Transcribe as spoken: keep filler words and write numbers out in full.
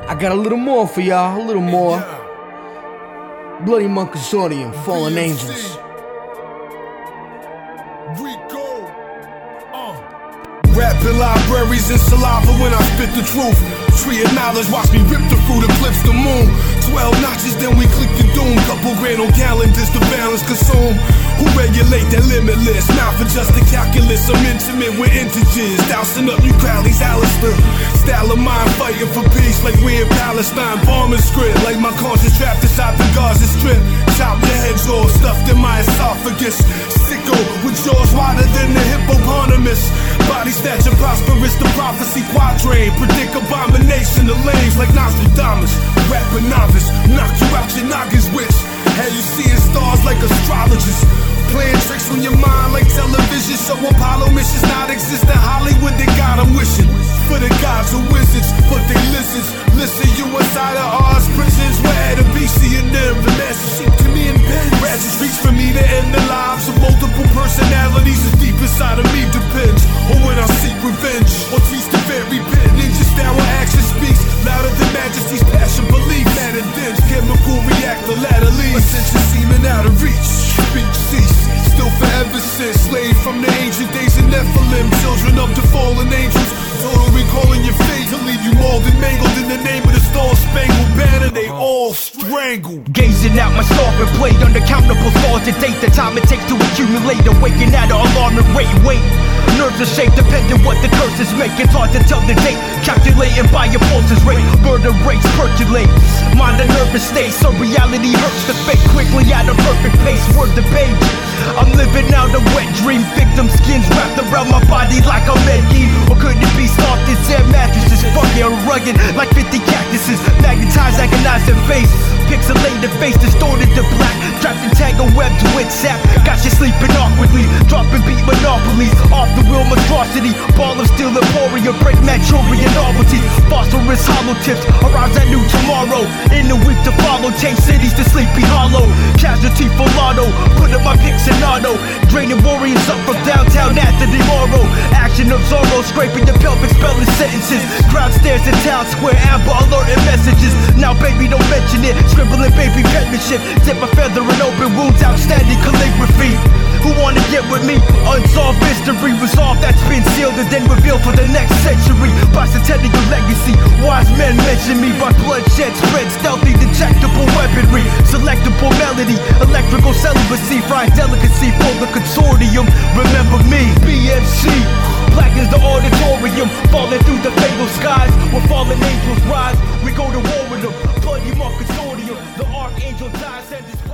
I got a little more for y'all, a little more. Bloody Monk Consortium, Fallen Angels. Rapping libraries and saliva when I spit the truth. Tree of knowledge, watch me rip the fruit, eclipse the moon. Twelve notches, then we click the doom. Couple grand on calendars to balance consume. Who regulate that limitless? Not for just the calculus. I'm intimate with integers. Dousing up you Crowley's Alistair. Style of mind fighting for peace like we in Palestine. Bombing script like my conscience trapped inside the Gaza Strip. Chop your heads off, stuffed in my esophagus. Sicko with jaws wider than the hippopotamus. Body stature prosperous, the prophecy quatrain. Predict abomination, the lanes like Nostradamus. Rapper novice, knock you out your noggins witch. Hell, you seeing stars like astrologists. Playing tricks on your mind like television. Show Apollo missions not exist in Hollywood, they got them wishing for the gods or wizards, but they lizards. Listen, you inside of ours prisons. Where the B C and them, the master sheep to me in pen. Ratchets reach for me to end the lives of multiple personalities. As deep inside of me depends on when I seek revenge or teach the very bit. Ninja style where action speaks louder than majesty's passion, belief. Matter dense, chemical reactor latterly. Ascension seeming out of reach. Speak cease, still forever since. Slave from the ancient days of Nephilim. Children of the fallen angels. Total recalling your fate to leave you mauled and mangled in the name of the star-spangled banner. They all strangled. Gazing out my sovereign blade, unaccountable stars to date. The time it takes to accumulate, awaken at an alarming rate. Wait, nerves are shaped depending what the curses make. It's hard to tell the date, calculating by your pulses rate. Murder rates percolate, mind a nervous state. So reality hurts the fake quickly at a perfect pace. Word the page, I'm living out a wet dream. Victim skins wrapped around my body like a Medivh. Or could it be soft as air mattresses? Fucking rugged like fifty cactuses. Magnetized, agonized in face. Pixelated face distorted to black. Trapped in tangled webs with sap. Got you sleeping awkwardly. Dropping beat monopolies. Off the wheel monstrosity. Ball of steel emporium. Break Manchurian novelties. Phosphorus hollow tips. Arrives at new tomorrow. In the week to follow. Change cities to Sleepy Hollow. Casualty for lotto. Put up my picks in auto. Draining warriors up from downtown Anthony Morrow. Action of Zorro. Scraping the pelvic spelling sentences. Crowd stares in town square. Amber alerting messages. Now baby don't mention it. Scribbling baby penmanship. Dip a feather in open wounds. Outstanding calligraphy. Who wanna get with me? Unsolved mystery. Resolve that's been sealed and then revealed for the next century. Bicentennial legacy. Wise men mention me. By bloodshed spread. Stealthy detectable weaponry. Selectable melody. Electrical celibacy. Fried delicacy for the consortium. Remember me. B M C. Black is the auditorium. Falling through the fatal skies. Where fallen angels rise. We go to war with them. Bloody Monk Consortium. The archangel dies and his